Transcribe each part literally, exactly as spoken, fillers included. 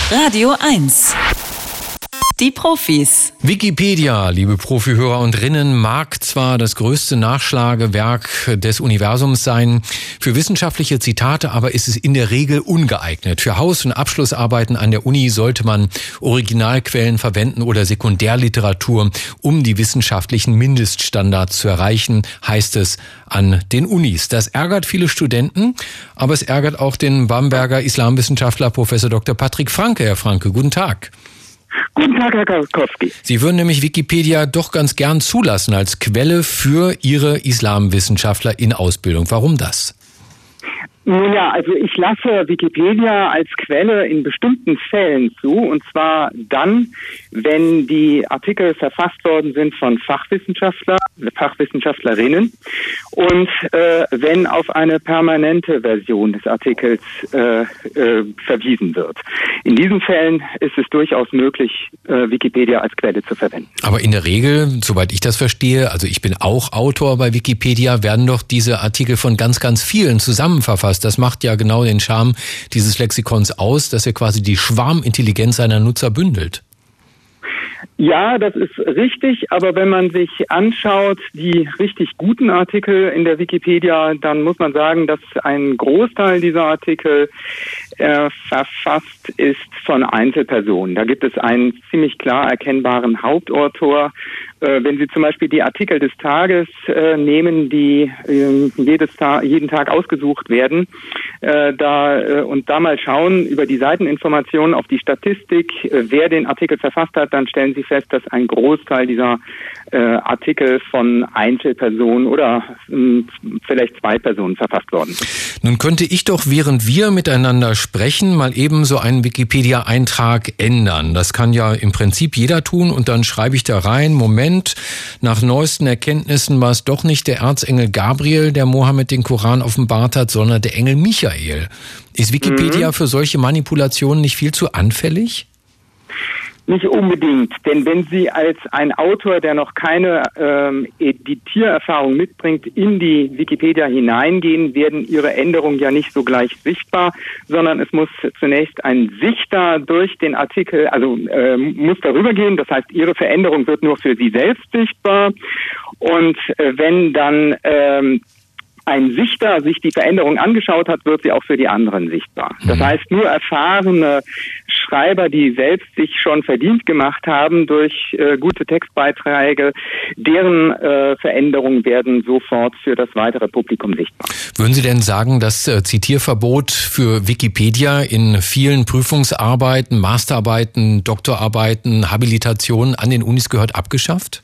Radio eins. Die Profis. Wikipedia, liebe Profihörer und Rinnen, mag zwar das größte Nachschlagewerk des Universums sein für wissenschaftliche Zitate, aber ist es in der Regel ungeeignet. Für Haus- und Abschlussarbeiten an der Uni sollte man Originalquellen verwenden oder Sekundärliteratur, um die wissenschaftlichen Mindeststandards zu erreichen, heißt es an den Unis. Das ärgert viele Studenten, aber es ärgert auch den Bamberger Islamwissenschaftler Professor Doktor Patrick Franke. Herr Franke, guten Tag. Guten Tag, Herr Karkowski. Sie würden nämlich Wikipedia doch ganz gern zulassen als Quelle für Ihre Islamwissenschaftler in Ausbildung. Warum das? Nun ja, also ich lasse Wikipedia als Quelle in bestimmten Fällen zu, und zwar dann, wenn die Artikel verfasst worden sind von Fachwissenschaftler, Fachwissenschaftlerinnen und äh, wenn auf eine permanente Version des Artikels äh, äh, verwiesen wird. In diesen Fällen ist es durchaus möglich, äh, Wikipedia als Quelle zu verwenden. Aber in der Regel, soweit ich das verstehe, also ich bin auch Autor bei Wikipedia, werden doch diese Artikel von ganz, ganz vielen zusammenverfasst. Das macht ja genau den Charme dieses Lexikons aus, dass er quasi die Schwarmintelligenz seiner Nutzer bündelt. Ja, das ist richtig, aber wenn man sich anschaut, die richtig guten Artikel in der Wikipedia, dann muss man sagen, dass ein Großteil dieser Artikel äh, verfasst ist von Einzelpersonen. Da gibt es einen ziemlich klar erkennbaren Hauptautor. Äh, wenn Sie zum Beispiel die Artikel des Tages äh, nehmen, die äh, jedes Ta- jeden Tag ausgesucht werden, äh, da äh, und da mal schauen über die Seiteninformationen auf die Statistik, äh, wer den Artikel verfasst hat, dann stellen Sie fest, dass ein Großteil dieser äh, Artikel von Einzelpersonen oder äh, vielleicht zwei Personen verfasst worden sind. Nun könnte ich doch, während wir miteinander sprechen, mal eben so einen Wikipedia-Eintrag ändern. Das kann ja im Prinzip jeder tun und dann schreibe ich da rein, Moment, nach neuesten Erkenntnissen war es doch nicht der Erzengel Gabriel, der Mohammed den Koran offenbart hat, sondern der Engel Michael. Ist Wikipedia mhm. für solche Manipulationen nicht viel zu anfällig? Nicht unbedingt, denn wenn Sie als ein Autor, der noch keine ähm, Editiererfahrung mitbringt, in die Wikipedia hineingehen, werden Ihre Änderungen ja nicht sogleich sichtbar, sondern es muss zunächst ein Sichter durch den Artikel, also äh, muss darüber gehen, das heißt, Ihre Veränderung wird nur für Sie selbst sichtbar, und äh, wenn dann ähm, ein Sichter sich die Veränderung angeschaut hat, wird sie auch für die anderen sichtbar. Das heißt, nur erfahrene Schreiber, die selbst sich schon verdient gemacht haben durch äh, gute Textbeiträge, deren äh, Veränderungen werden sofort für das weitere Publikum sichtbar. Würden Sie denn sagen, das äh, Zitierverbot für Wikipedia in vielen Prüfungsarbeiten, Masterarbeiten, Doktorarbeiten, Habilitationen an den Unis gehört abgeschafft?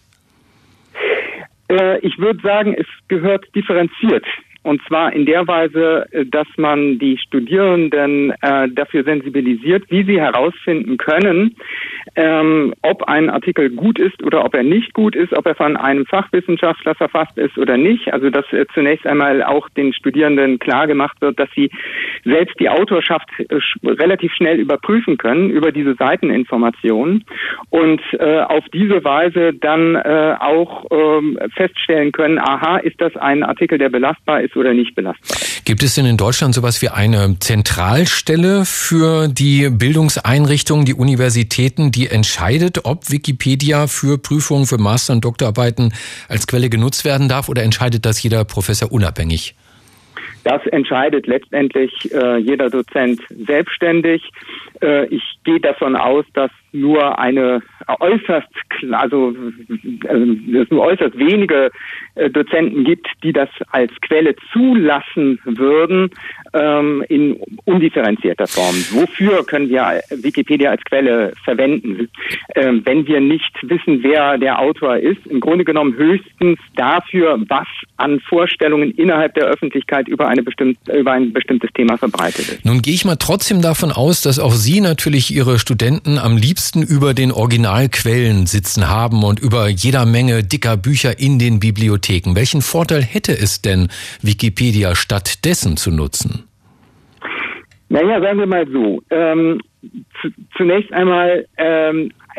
Ich würde sagen, es gehört differenziert. Und zwar in der Weise, dass man die Studierenden äh, dafür sensibilisiert, wie sie herausfinden können, ähm, ob ein Artikel gut ist oder ob er nicht gut ist, ob er von einem Fachwissenschaftler verfasst ist oder nicht. Also dass äh, zunächst einmal auch den Studierenden klar gemacht wird, dass sie selbst die Autorschaft äh, sch- relativ schnell überprüfen können über diese Seiteninformationen und äh, auf diese Weise dann äh, auch äh, feststellen können, aha, ist das ein Artikel, der belastbar ist oder nicht belastbar. Gibt es denn in Deutschland sowas wie eine Zentralstelle für die Bildungseinrichtungen, die Universitäten, die entscheidet, ob Wikipedia für Prüfungen, für Master- und Doktorarbeiten als Quelle genutzt werden darf, oder entscheidet das jeder Professor unabhängig? Das entscheidet letztendlich äh, jeder Dozent selbstständig. Äh, ich gehe davon aus, dass nur eine äußerst, also äh, es nur äußerst wenige äh, Dozenten gibt, die das als Quelle zulassen würden, ähm, in undifferenzierter Form. Wofür können wir Wikipedia als Quelle verwenden, ähm, wenn wir nicht wissen, wer der Autor ist? Im Grunde genommen höchstens dafür, was an Vorstellungen innerhalb der Öffentlichkeit über eine bestimmte, über ein bestimmtes Thema verbreitet ist. Nun gehe ich mal trotzdem davon aus, dass auch Sie natürlich Ihre Studenten am liebsten über den Originalquellen sitzen haben und über jeder Menge dicker Bücher in den Bibliotheken. Welchen Vorteil hätte es denn, Wikipedia stattdessen zu nutzen? Naja, sagen wir mal so. Ähm, zu, zunächst einmal ähm,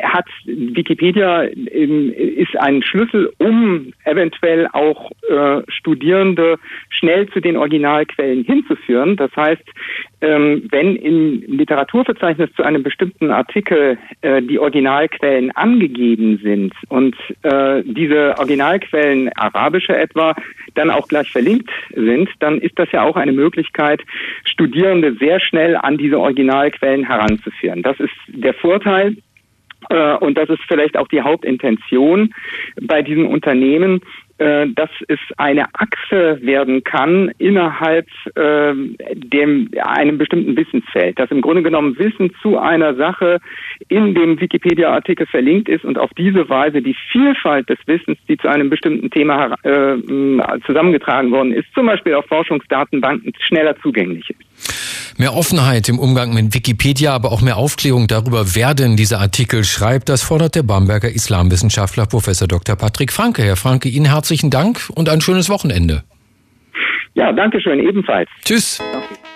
hat Wikipedia ist ein Schlüssel, um eventuell auch äh, Studierende schnell zu den Originalquellen hinzuführen. Das heißt, ähm, wenn im Literaturverzeichnis zu einem bestimmten Artikel äh, die Originalquellen angegeben sind und äh, diese Originalquellen, arabische etwa, dann auch gleich verlinkt sind, dann ist das ja auch eine Möglichkeit, Studierende sehr schnell an diese Originalquellen heranzuführen. Das ist der Vorteil. Und das ist vielleicht auch die Hauptintention bei diesen Unternehmen, dass es eine Achse werden kann innerhalb äh, dem einem bestimmten Wissensfeld, dass im Grunde genommen Wissen zu einer Sache in dem Wikipedia-Artikel verlinkt ist und auf diese Weise die Vielfalt des Wissens, die zu einem bestimmten Thema äh, zusammengetragen worden ist, zum Beispiel auf Forschungsdatenbanken, schneller zugänglich ist. Mehr Offenheit im Umgang mit Wikipedia, aber auch mehr Aufklärung darüber, wer denn diese Artikel schreibt, das fordert der Bamberger Islamwissenschaftler Professor Doktor Patrick Franke. Herr Franke, Ihnen herzlichen Dank und ein schönes Wochenende. Ja, danke schön, ebenfalls. Tschüss. Okay.